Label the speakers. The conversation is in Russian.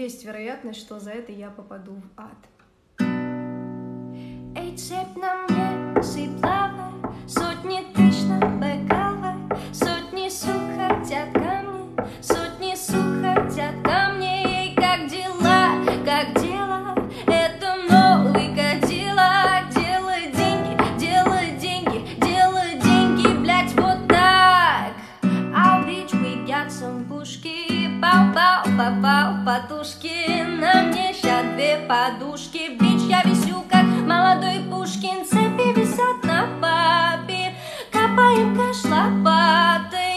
Speaker 1: есть вероятность, что за это я попаду в ад.
Speaker 2: Эй, цепь на мне, сыплавая, сотни тысяч на бокалах, сотни сук хотят ко мне, сотни сук хотят ко мне. Ей, как дела, как дела, это новый Кадиллак. Делай деньги, делай деньги, делай деньги, блять, вот так. А bitch, we got some пушки, пау-пау, пау-пау, потушки. На мне ща две подушки, бич, я висю как молодой Пушкин. Цепи висят на папе, капаем кэш лопатой.